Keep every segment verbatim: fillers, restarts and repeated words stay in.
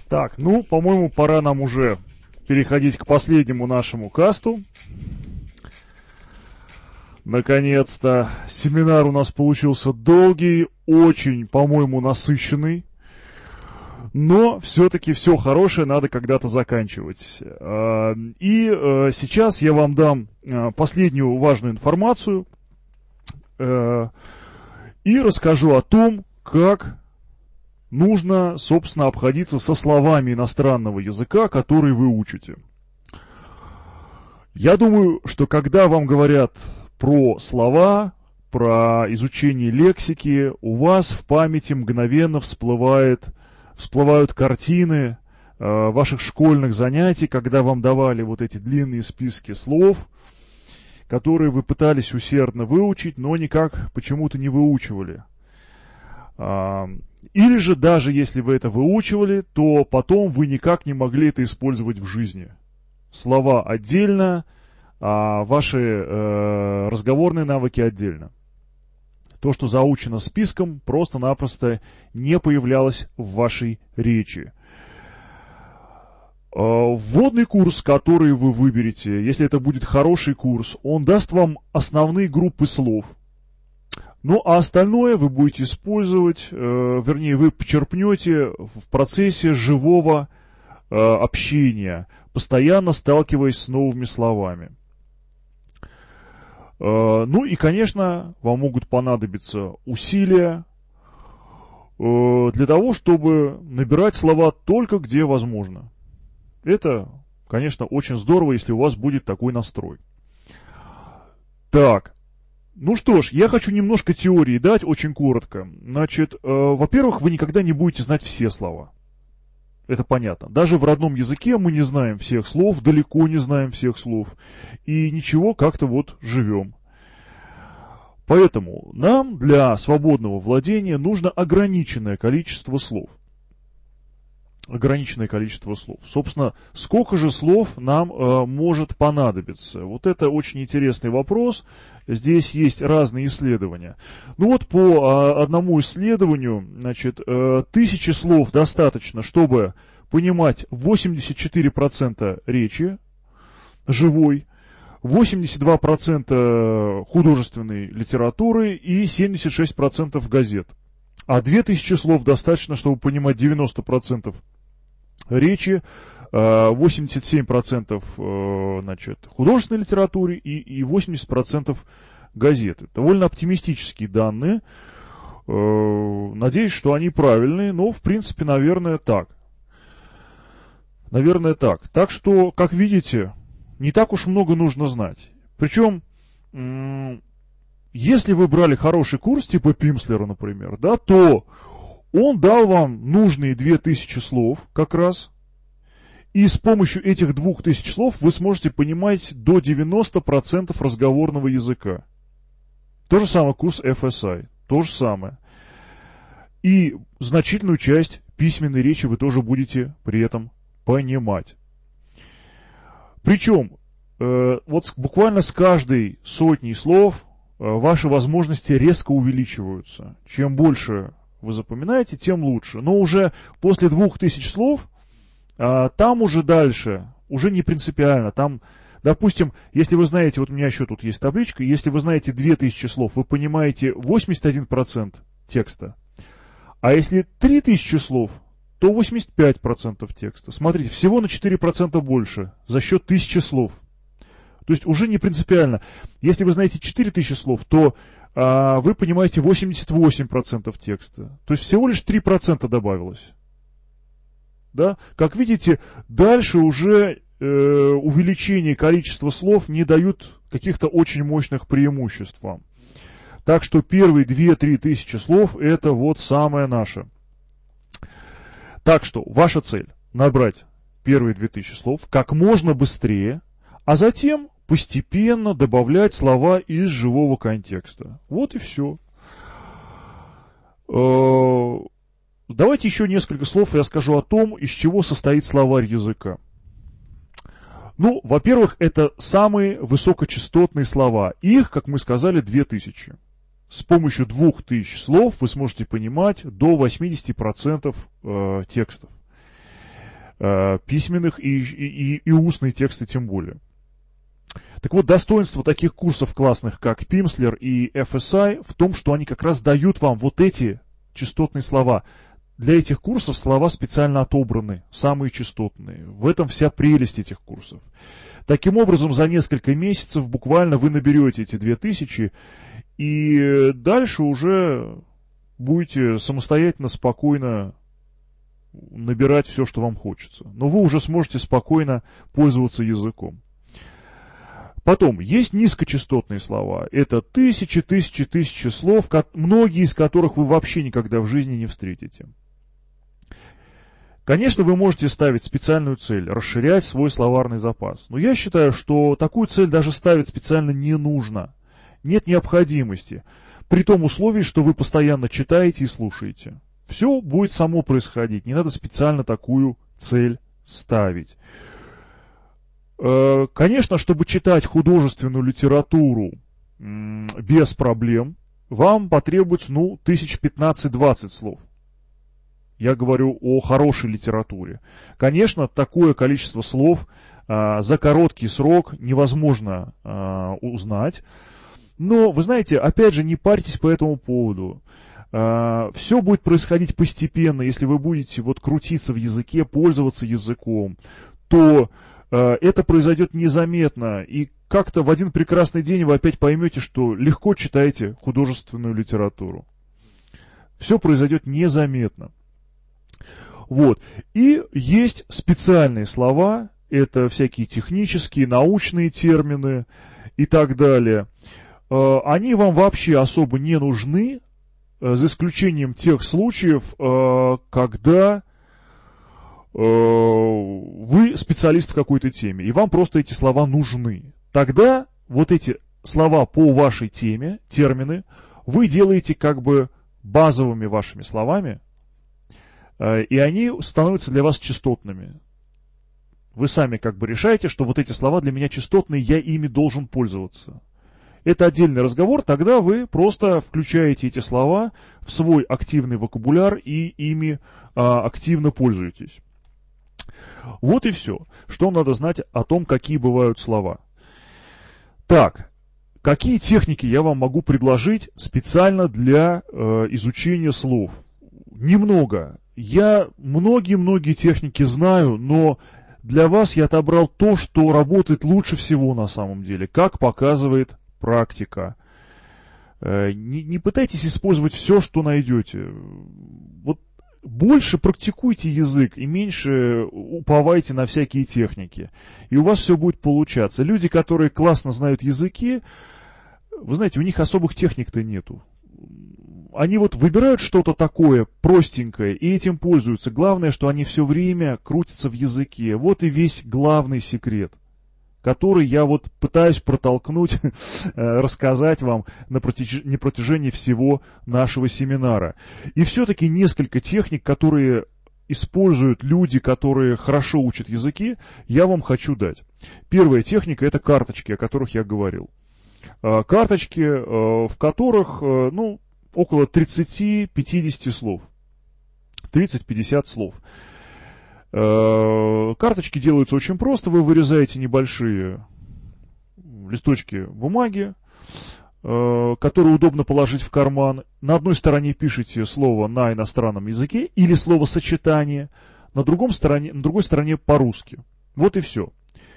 Так, ну, по-моему, пора нам уже переходить к последнему нашему касту. Наконец-то семинар у нас получился долгий, очень, по-моему, насыщенный. Но все-таки все хорошее надо когда-то заканчивать. И сейчас я вам дам последнюю важную информацию и расскажу о том, как нужно, собственно, обходиться со словами иностранного языка, которые вы учите. Я думаю, что когда вам говорят про слова, про изучение лексики, у вас в памяти мгновенно всплывает, всплывают картины э, ваших школьных занятий, когда вам давали вот эти длинные списки слов, которые вы пытались усердно выучить, но никак почему-то не выучивали. Или же даже если вы это выучивали, то потом вы никак не могли это использовать в жизни. Слова отдельно, а ваши э, разговорные навыки отдельно. То, что заучено списком, просто-напросто не появлялось в вашей речи. Вводный курс, который вы выберете, если это будет хороший курс, он даст вам основные группы слов. Ну, а остальное вы будете использовать, э, вернее, вы почерпнете в процессе живого э, общения, постоянно сталкиваясь с новыми словами. Э, ну и, конечно, вам могут понадобиться усилия э, для того, чтобы набирать слова только где возможно. Это, конечно, очень здорово, если у вас будет такой настрой. Так. Ну что ж, я хочу немножко теории дать, очень коротко. Значит, э, во-первых, вы никогда не будете знать все слова. Это понятно. Даже в родном языке мы не знаем всех слов, далеко не знаем всех слов. И ничего, как-то вот живем. Поэтому нам для свободного владения нужно ограниченное количество слов. Ограниченное количество слов. Собственно, сколько же слов нам э, может понадобиться? Вот это очень интересный вопрос. Здесь есть разные исследования. Ну вот по э, одному исследованию, значит, э, тысячи слов достаточно, чтобы понимать восемьдесят четыре процента речи живой, восемьдесят два процента художественной литературы и семьдесят шесть процентов газет. А две тысячи слов достаточно, чтобы понимать девяносто процентов речи, восемьдесят семь процентов значит, художественной литературы и восемьдесят процентов газеты. Довольно оптимистические данные. Надеюсь, что они правильные, но в принципе, наверное, так. Наверное, так. Так что, как видите, не так уж много нужно знать. Причем, если вы брали хороший курс, типа Пимслера, например, да, то он дал вам нужные две тысячи слов как раз. И с помощью этих двух тысяч слов вы сможете понимать до девяноста процентов разговорного языка. То же самое курс эф эс ай. То же самое. И значительную часть письменной речи вы тоже будете при этом понимать. Причем, э, вот буквально с каждой сотней слов э, ваши возможности резко увеличиваются. Чем больше вы запоминаете, тем лучше. Но уже после двух тысяч слов, а, там уже дальше, уже не принципиально. Там, допустим, если вы знаете, вот у меня еще тут есть табличка, если вы знаете две тысячи слов, вы понимаете восемьдесят один процент текста. А если три тысячи слов, то восемьдесят пять процентов текста. Смотрите, всего на четыре процента больше за счет тысячи слов. То есть уже не принципиально. Если вы знаете четыре тысячи слов, то а, вы понимаете восемьдесят восемь процентов текста. То есть всего лишь три процента добавилось. Да? Как видите, дальше уже э, увеличение количества слов не дают каких-то очень мощных преимуществ вам. Так что первые две-три тысячи слов это вот самое наше. Так что ваша цель набрать первые две тысячи слов как можно быстрее, а затем постепенно добавлять слова из живого контекста. Вот и все. Давайте еще несколько слов я скажу о том, из чего состоит словарь языка. Ну, во-первых, это самые высокочастотные слова. Их, как мы сказали, две тысячи. С помощью двух тысяч слов вы сможете понимать до восьмидесяти процентов э, текстов. э, письменных и, и, и устные тексты тем более. Так вот, достоинство таких курсов классных, как Pimsleur и эф эс ай, в том, что они как раз дают вам вот эти частотные слова. Для этих курсов слова специально отобраны, самые частотные. В этом вся прелесть этих курсов. Таким образом, за несколько месяцев буквально вы наберете эти две тысячи, и дальше уже будете самостоятельно, спокойно набирать все, что вам хочется. Но вы уже сможете спокойно пользоваться языком. Потом, есть низкочастотные слова. Это тысячи, тысячи, тысячи слов, многие из которых вы вообще никогда в жизни не встретите. Конечно, вы можете ставить специальную цель, расширять свой словарный запас. Но я считаю, что такую цель даже ставить специально не нужно. Нет необходимости. При том условии, что вы постоянно читаете и слушаете. Все будет само происходить. Не надо специально такую цель ставить. Конечно, чтобы читать художественную литературу без проблем, вам потребуется, ну, тысяч пятнадцать-двадцать слов. Я говорю о хорошей литературе. Конечно, такое количество слов а, за короткий срок невозможно а, узнать. Но, вы знаете, опять же, не парьтесь по этому поводу. А, все будет происходить постепенно. Если вы будете вот крутиться в языке, пользоваться языком, то а, это произойдет незаметно. И как-то в один прекрасный день вы опять поймете, что легко читаете художественную литературу. Все произойдет незаметно. Вот. И есть специальные слова, это всякие технические, научные термины и так далее. Они вам вообще особо не нужны, за исключением тех случаев, когда вы специалист в какой-то теме, и вам просто эти слова нужны. Тогда вот эти слова по вашей теме, термины, вы делаете как бы базовыми вашими словами, и они становятся для вас частотными. Вы сами как бы решаете, что вот эти слова для меня частотные, я ими должен пользоваться. Это отдельный разговор, тогда вы просто включаете эти слова в свой активный вокабуляр и ими а, активно пользуетесь. Вот и все, что надо знать о том, какие бывают слова. Так, какие техники я вам могу предложить специально для э, изучения слов? Немного. Я многие-многие техники знаю, но для вас я отобрал то, что работает лучше всего на самом деле, как показывает практика. Не, не пытайтесь использовать все, что найдете. Вот больше практикуйте язык и меньше уповайте на всякие техники. И у вас все будет получаться. Люди, которые классно знают языки, вы знаете, у них особых техник-то нету. Они вот выбирают что-то такое простенькое и этим пользуются. Главное, что они все время крутятся в языке. Вот и весь главный секрет, который я вот пытаюсь протолкнуть, рассказать вам на протяжении всего нашего семинара. И все-таки несколько техник, которые используют люди, которые хорошо учат языки, я вам хочу дать. Первая техника – это карточки, о которых я говорил. Карточки, в которых, ну, около тридцать-пятьдесят слов. тридцать-пятьдесят слов. Карточки делаются очень просто. Вы вырезаете небольшие листочки бумаги, которые удобно положить в карман. На одной стороне пишите слово на иностранном языке или словосочетание, на, другом стороне, на другой стороне по-русски. Вот и все.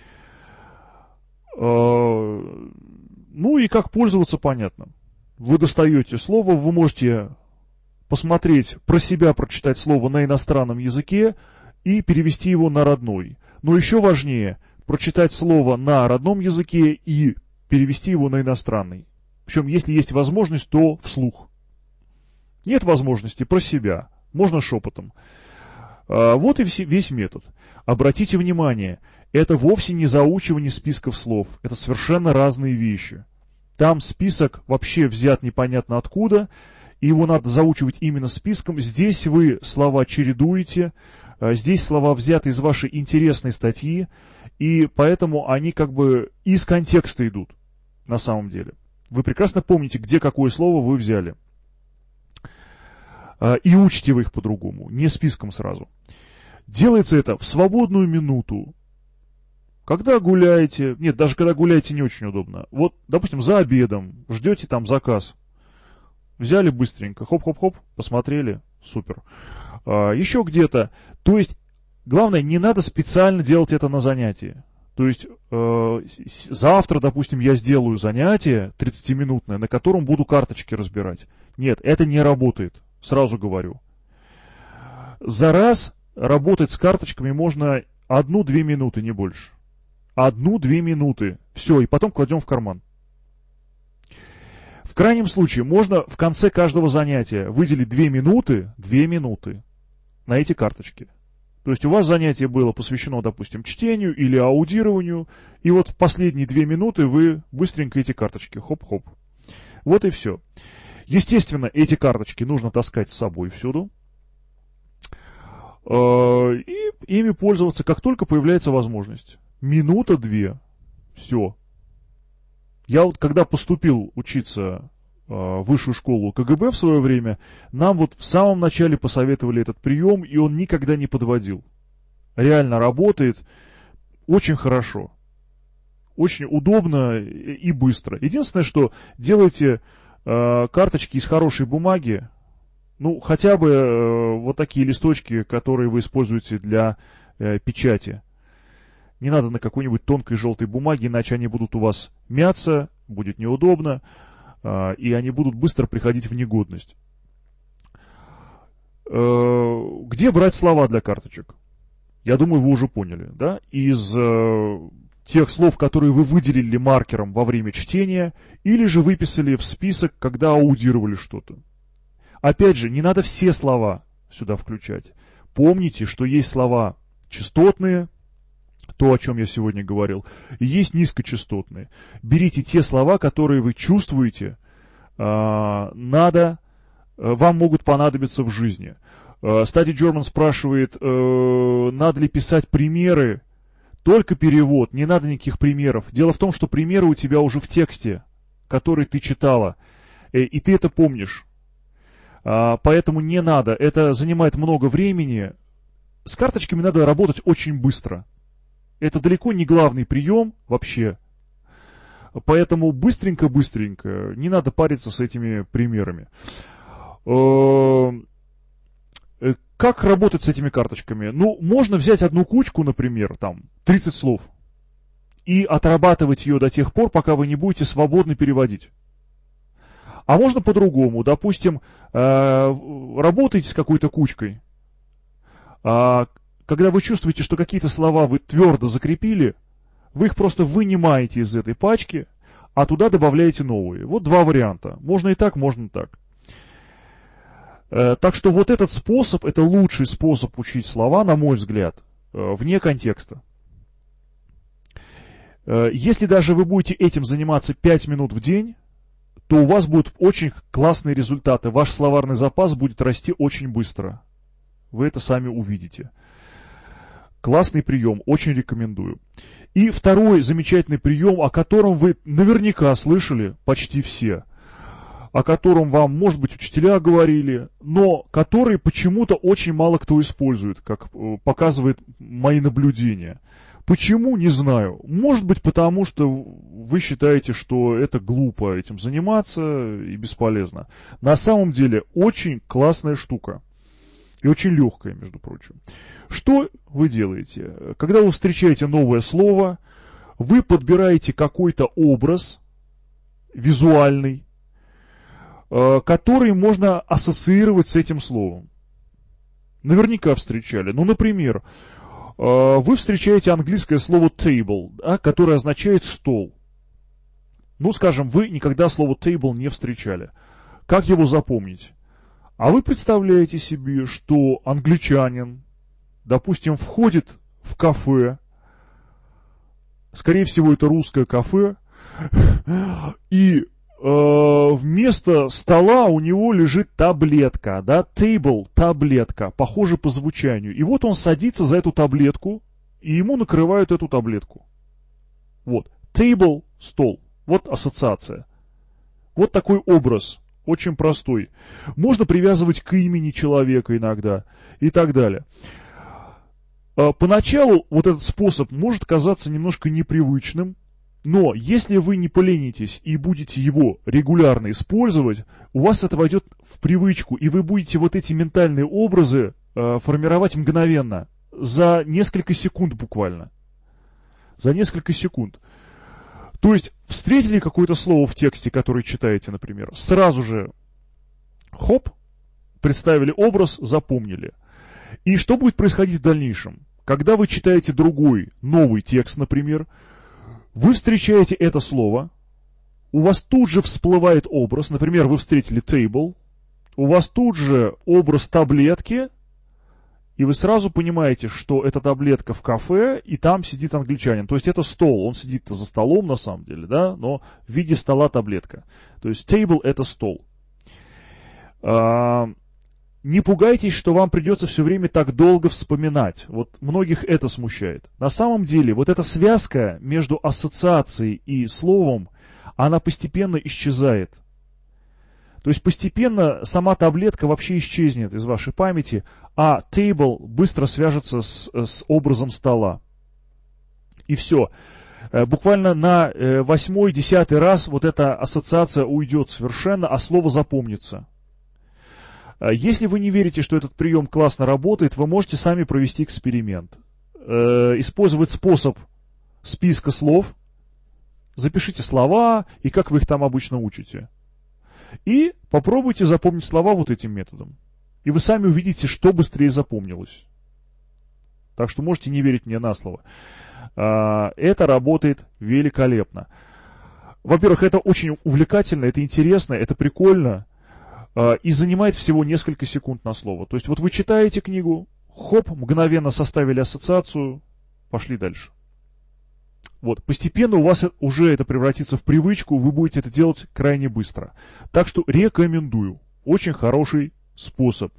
Ну и как пользоваться, понятно. Вы достаете слово, вы можете посмотреть, про себя прочитать слово на иностранном языке и перевести его на родной. Но еще важнее, прочитать слово на родном языке и перевести его на иностранный. Причем, если есть возможность, то вслух. Нет возможности, про себя. Можно шепотом. Вот и весь метод. Обратите внимание, это вовсе не заучивание списков слов. Это совершенно разные вещи. Там список вообще взят непонятно откуда, и его надо заучивать именно списком. Здесь вы слова чередуете, здесь слова взяты из вашей интересной статьи, и поэтому они как бы из контекста идут на самом деле. Вы прекрасно помните, где какое слово вы взяли. И учите вы их по-другому, не списком сразу. Делается это в свободную минуту. Когда гуляете, нет, даже когда гуляете не очень удобно. Вот, допустим, за обедом, ждете там заказ. Взяли быстренько, хоп-хоп-хоп, посмотрели, супер. А, еще где-то, то есть, главное, не надо специально делать это на занятии. То есть, э, завтра, допустим, я сделаю занятие тридцатиминутное, на котором буду карточки разбирать. Нет, это не работает, сразу говорю. За раз работать с карточками можно одну-две минуты, не больше. Одну-две минуты. Все, и потом кладем в карман. В крайнем случае, можно в конце каждого занятия выделить две минуты, две минуты на эти карточки. То есть у вас занятие было посвящено, допустим, чтению или аудированию, и вот в последние две минуты вы быстренько эти карточки, хоп-хоп. Вот и все. Естественно, эти карточки нужно таскать с собой всюду. И ими пользоваться, как только появляется возможность. Минута-две. Все. Я вот когда поступил учиться в высшую школу ка гэ бэ в свое время, нам вот в самом начале посоветовали этот прием, и он никогда не подводил. Реально работает очень хорошо. Очень удобно и быстро. Единственное, что делайте э, карточки из хорошей бумаги, ну, хотя бы э, вот такие листочки, которые вы используете для э, печати. Не надо на какой-нибудь тонкой желтой бумаге, иначе они будут у вас мяться, будет неудобно, э, и они будут быстро приходить в негодность. Э, где брать слова для карточек? Я думаю, вы уже поняли, да? Из э, тех слов, которые вы выделили маркером во время чтения, или же выписали в список, когда аудировали что-то. Опять же, не надо все слова сюда включать. Помните, что есть слова частотные, то, о чем я сегодня говорил, и есть низкочастотные. Берите те слова, которые вы чувствуете, надо, вам могут понадобиться в жизни. Study German спрашивает, надо ли писать примеры, только перевод, не надо никаких примеров. Дело в том, что примеры у тебя уже в тексте, который ты читала, и ты это помнишь. Поэтому не надо, это занимает много времени. С карточками надо работать очень быстро. Это далеко не главный прием вообще. Поэтому быстренько-быстренько, не надо париться с этими примерами. Как работать с этими карточками? Ну, можно взять одну кучку, например, там, тридцать слов, и отрабатывать ее до тех пор, пока вы не будете свободно переводить. А можно по-другому. Допустим, работаете с какой-то кучкой. Когда вы чувствуете, что какие-то слова вы твердо закрепили, вы их просто вынимаете из этой пачки, а туда добавляете новые. Вот два варианта. Можно и так, можно и так. Так что вот этот способ, это лучший способ учить слова, на мой взгляд, вне контекста. Если даже вы будете этим заниматься пять минут в день, то у вас будут очень классные результаты. Ваш словарный запас будет расти очень быстро. Вы это сами увидите. Классный прием, очень рекомендую. И второй замечательный прием, о котором вы наверняка слышали почти все, о котором вам, может быть, учителя говорили, но который почему-то очень мало кто использует, как показывает мои наблюдения. Почему, не знаю. Может быть, потому что вы считаете, что это глупо этим заниматься и бесполезно. На самом деле, очень классная штука. И очень легкая, между прочим. Что вы делаете? Когда вы встречаете новое слово, вы подбираете какой-то образ визуальный, который можно ассоциировать с этим словом. Наверняка встречали. Ну, например, вы встречаете английское слово table, да, которое означает стол. Ну, скажем, вы никогда слово table не встречали. Как его запомнить? А вы представляете себе, что англичанин, допустим, входит в кафе, скорее всего, это русское кафе, и э, вместо стола у него лежит таблетка, да, table, таблетка, похоже по звучанию. И вот он садится за эту таблетку, и ему накрывают эту таблетку. Вот, table, стол, вот ассоциация. Вот такой образ. Очень простой. Можно привязывать к имени человека иногда и так далее. поначалу вот этот способ может казаться немножко непривычным, но если вы не поленитесь и будете его регулярно использовать, у вас это войдет в привычку, и вы будете вот эти ментальные образы э, формировать мгновенно, за несколько секунд буквально. За несколько секунд. То есть встретили какое-то слово в тексте, которое читаете, например, сразу же хоп, представили образ, запомнили. И что будет происходить в дальнейшем? Когда вы читаете другой, новый текст, например, вы встречаете это слово, у вас тут же всплывает образ, например, вы встретили table, у вас тут же образ таблетки, и вы сразу понимаете, что это таблетка в кафе, и там сидит англичанин. То есть это стол, он сидит за столом на самом деле, да, но в виде стола таблетка. То есть table — это стол. А, не пугайтесь, что вам придется все время так долго вспоминать. Вот многих это смущает. На самом деле вот эта связка между ассоциацией и словом, она постепенно исчезает. То есть постепенно сама таблетка вообще исчезнет из вашей памяти, а table быстро свяжется с, с образом стола. И все. Буквально на восьмой-десятый раз вот эта ассоциация уйдет совершенно, а слово запомнится. Если вы не верите, что этот прием классно работает, вы можете сами провести эксперимент. Использовать способ списка слов, запишите слова и как вы их там обычно учите. И попробуйте запомнить слова вот этим методом. И вы сами увидите, что быстрее запомнилось. Так что можете не верить мне на слово. Это работает великолепно. Во-первых, это очень увлекательно, это интересно, это прикольно. И занимает всего несколько секунд на слово. То есть вот вы читаете книгу, хоп, мгновенно составили ассоциацию, пошли дальше. Вот, постепенно у вас уже это превратится в привычку, вы будете это делать крайне быстро. Так что рекомендую. Очень хороший способ.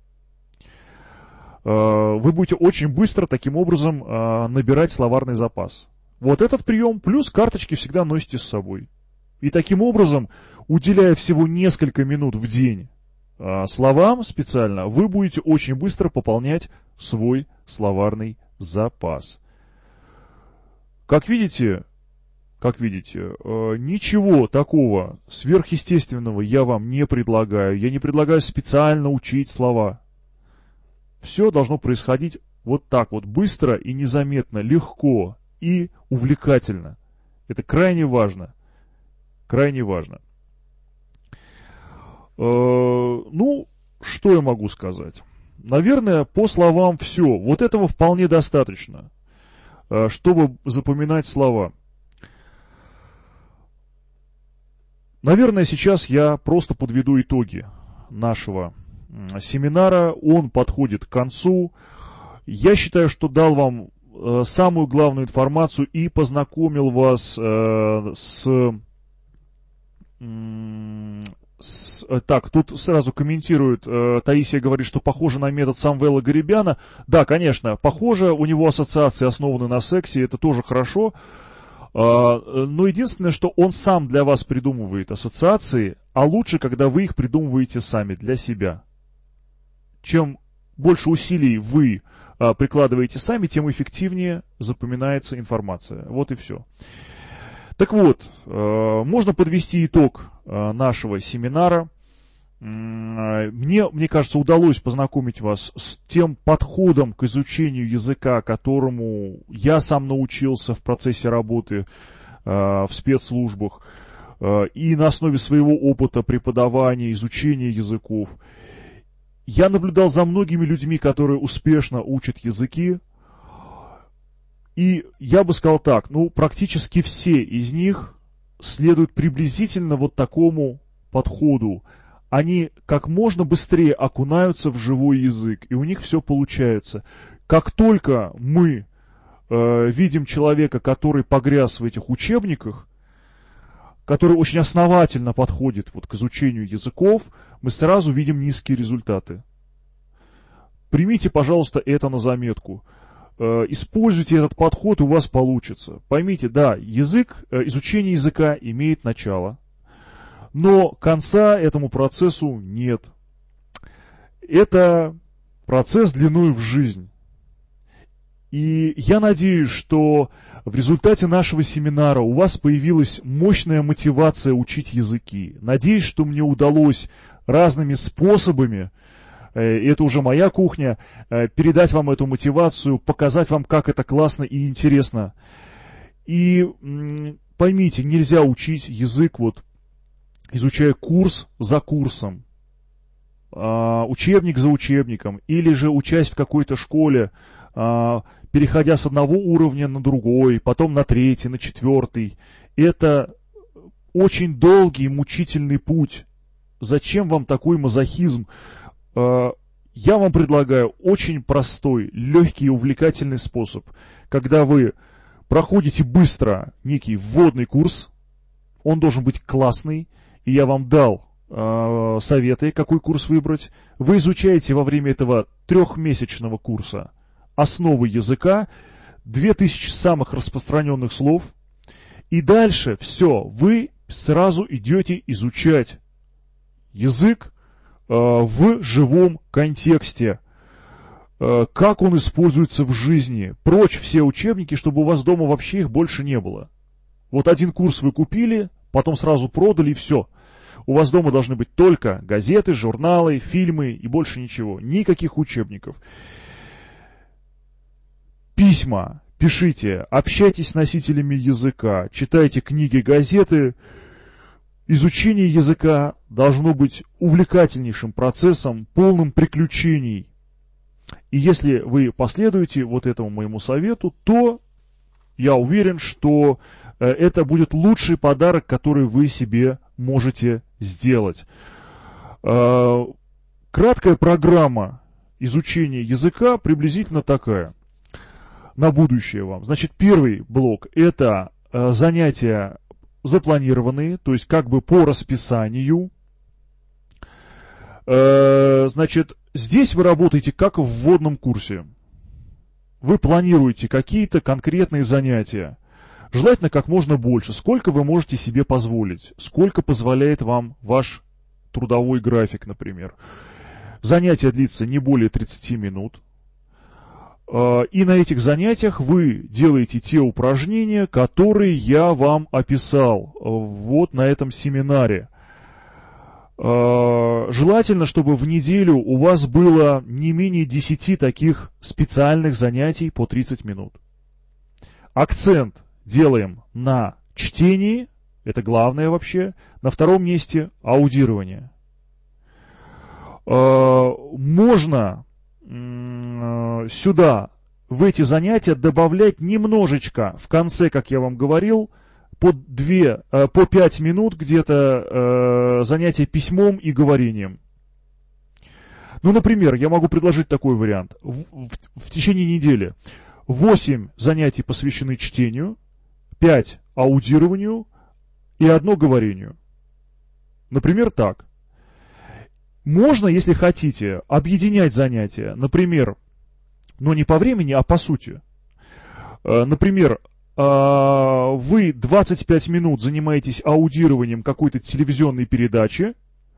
Вы будете очень быстро таким образом набирать словарный запас. Вот этот прием, плюс карточки всегда носите с собой. И таким образом, уделяя всего несколько минут в день словам специально, вы будете очень быстро пополнять свой словарный запас. Как видите, как видите, ничего такого сверхъестественного я вам не предлагаю. Я не предлагаю специально учить слова. Все должно происходить вот так вот, быстро и незаметно, легко и увлекательно. Это крайне важно. Крайне важно. Ну, что я могу сказать? Наверное, по словам все. Вот этого вполне достаточно, чтобы запоминать слова. Наверное, сейчас я просто подведу итоги нашего семинара. Он подходит к концу. Я считаю, что дал вам самую главную информацию и познакомил вас с... С, так, тут сразу комментирует, э, Таисия говорит, что похоже на метод Самвела Гарибяна. Да, конечно, похоже, у него ассоциации основаны на сексе, это тоже хорошо. Э, но единственное, что он сам для вас придумывает ассоциации, а лучше, когда вы их придумываете сами, для себя. Чем больше усилий вы э, прикладываете сами, тем эффективнее запоминается информация. Вот и все. Так вот, можно подвести итог нашего семинара. Мне, мне кажется, удалось познакомить вас с тем подходом к изучению языка, которому я сам научился в процессе работы в спецслужбах, и на основе своего опыта преподавания, изучения языков. Я наблюдал за многими людьми, которые успешно учат языки. И я бы сказал так, ну, практически все из них следуют приблизительно вот такому подходу. Они как можно быстрее окунаются в живой язык, и у них все получается. Как только мы э, видим человека, который погряз в этих учебниках, который очень основательно подходит вот к изучению языков, мы сразу видим низкие результаты. Примите, пожалуйста, это на заметку. Используйте этот подход, и у вас получится. Поймите, да, язык, изучение языка имеет начало, но конца этому процессу нет. Это процесс длиной в жизнь. И я надеюсь, что в результате нашего семинара у вас появилась мощная мотивация учить языки. Надеюсь, что мне удалось разными способами, это уже моя кухня, передать вам эту мотивацию, показать вам, как это классно и интересно. И поймите, нельзя учить язык, вот, изучая курс за курсом, учебник за учебником, или же учась в какой-то школе, переходя с одного уровня на другой, потом на третий, на четвертый. Это очень долгий, мучительный путь. Зачем вам такой мазохизм? Я вам предлагаю очень простой, легкий и увлекательный способ. Когда вы проходите быстро некий вводный курс, он должен быть классный, и я вам дал э, советы, какой курс выбрать. Вы изучаете во время этого трехмесячного курса основы языка, две тысячи самых распространенных слов, и дальше все, вы сразу идете изучать язык э, в живом контексте, э, как он используется в жизни. Прочь все учебники, чтобы у вас дома вообще их больше не было. Вот один курс вы купили, потом сразу продали, и все. У вас дома должны быть только газеты, журналы, фильмы и больше ничего. Никаких учебников. Письма пишите, общайтесь с носителями языка, читайте книги, газеты. Изучение языка должно быть увлекательнейшим процессом, полным приключений. И если вы последуете вот этому моему совету, то я уверен, что это будет лучший подарок, который вы себе можете сделать. Краткая программа изучения языка приблизительно такая. На будущее вам. Значит, первый блок – это занятия запланированные, то есть как бы по расписанию. Значит, здесь вы работаете как в вводном курсе. Вы планируете какие-то конкретные занятия. Желательно как можно больше. Сколько вы можете себе позволить? Сколько позволяет вам ваш трудовой график, например. Занятие длится не более тридцати минут. И на этих занятиях вы делаете те упражнения, которые я вам описал вот на этом семинаре. Желательно, чтобы в неделю у вас было не менее десяти таких специальных занятий по тридцать минут. Акцент делаем на чтении, это главное вообще. На втором месте аудирование. Можно сюда, в эти занятия, добавлять немножечко, в конце, как я вам говорил, по, две, по пять минут где-то э, занятия письмом и говорением. Ну, например, я могу предложить такой вариант. В, в, в течение недели восемь занятий посвящены чтению, пять аудированию и одно говорению. Например, так. Можно, если хотите, объединять занятия, например, но не по времени, а по сути. Например, вы двадцать пять минут занимаетесь аудированием какой-то телевизионной передачи,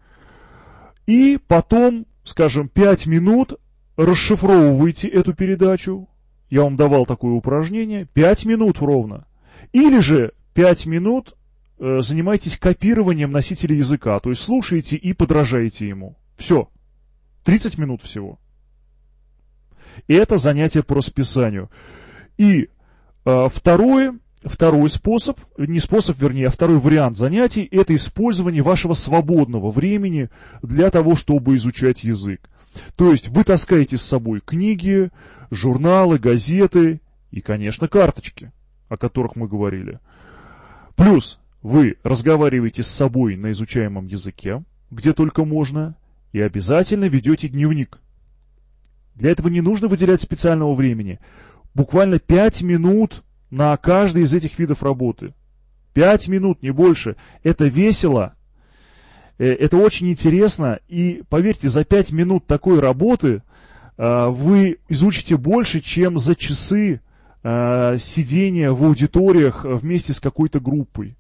и потом, скажем, пять минут расшифровываете эту передачу. Я вам давал такое упражнение. пять минут ровно. Или же пять минут занимаетесь копированием носителя языка, то есть слушаете и подражаете ему. Все. тридцать минут всего. И это занятие по расписанию. И э, второе, второй способ, не способ, вернее, а второй вариант занятий, это использование вашего свободного времени для того, чтобы изучать язык. То есть вы таскаете с собой книги, журналы, газеты и, конечно, карточки, о которых мы говорили. Плюс вы разговариваете с собой на изучаемом языке, где только можно, и обязательно ведете дневник. Для этого не нужно выделять специального времени. Буквально пять минут на каждый из этих видов работы. пять минут, не больше. Это весело, это очень интересно, и поверьте, за пять минут такой работы вы изучите больше, чем за часы сидения в аудиториях вместе с какой-то группой.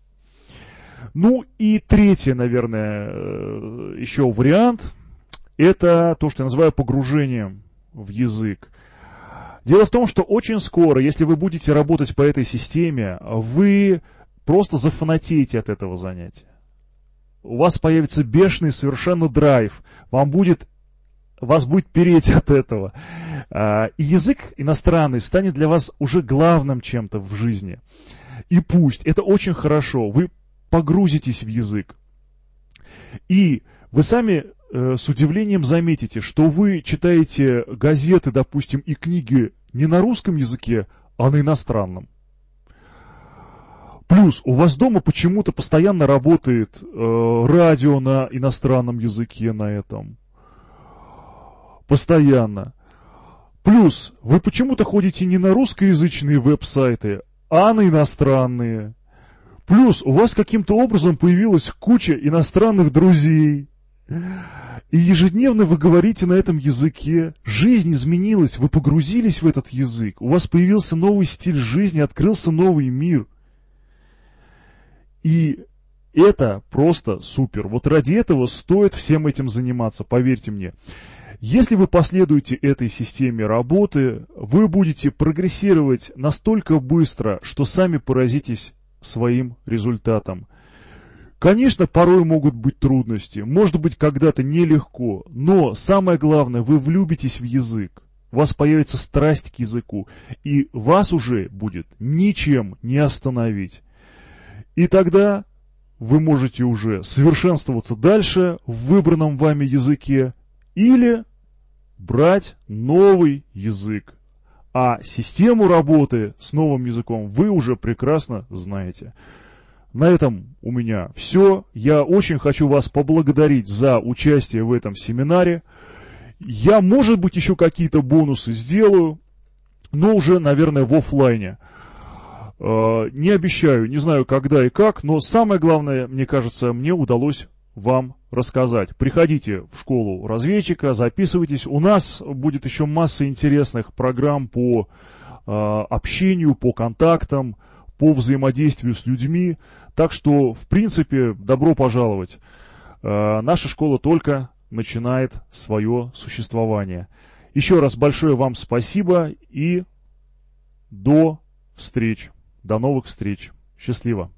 Ну и третий, наверное, еще вариант, это то, что я называю погружением в язык. Дело в том, что очень скоро, если вы будете работать по этой системе, вы просто зафанатеете от этого занятия. У вас появится бешеный совершенно драйв. Вам будет, вас будет переть от этого. И язык иностранный станет для вас уже главным чем-то в жизни. И пусть, это очень хорошо, вы погрузитесь в язык. И вы сами э, с удивлением заметите, что вы читаете газеты, допустим, и книги не на русском языке, а на иностранном. Плюс у вас дома почему-то постоянно работает э, радио на иностранном языке на этом. Постоянно. Плюс вы почему-то ходите не на русскоязычные веб-сайты, а на иностранные. Плюс у вас каким-то образом появилась куча иностранных друзей. И ежедневно вы говорите на этом языке. Жизнь изменилась, вы погрузились в этот язык. У вас появился новый стиль жизни, открылся новый мир. И это просто супер. Вот ради этого стоит всем этим заниматься, поверьте мне. Если вы последуете этой системе работы, вы будете прогрессировать настолько быстро, что сами поразитесь своим результатом. Конечно, порой могут быть трудности, может быть, когда-то нелегко, но самое главное, вы влюбитесь в язык, у вас появится страсть к языку, и вас уже будет ничем не остановить. И тогда вы можете уже совершенствоваться дальше в выбранном вами языке или брать новый язык. А систему работы с новым языком вы уже прекрасно знаете. На этом у меня все. Я очень хочу вас поблагодарить за участие в этом семинаре. Я, может быть, еще какие-то бонусы сделаю, но уже, наверное, в офлайне. Не обещаю, не знаю когда и как, но самое главное, мне кажется, мне удалось вам рассказать. Приходите в школу разведчика, записывайтесь. У нас будет еще масса интересных программ по э, общению, по контактам, по взаимодействию с людьми. Так что, в принципе, добро пожаловать. Э, наша школа только начинает свое существование. Еще раз большое вам спасибо и до встреч. До новых встреч. Счастливо.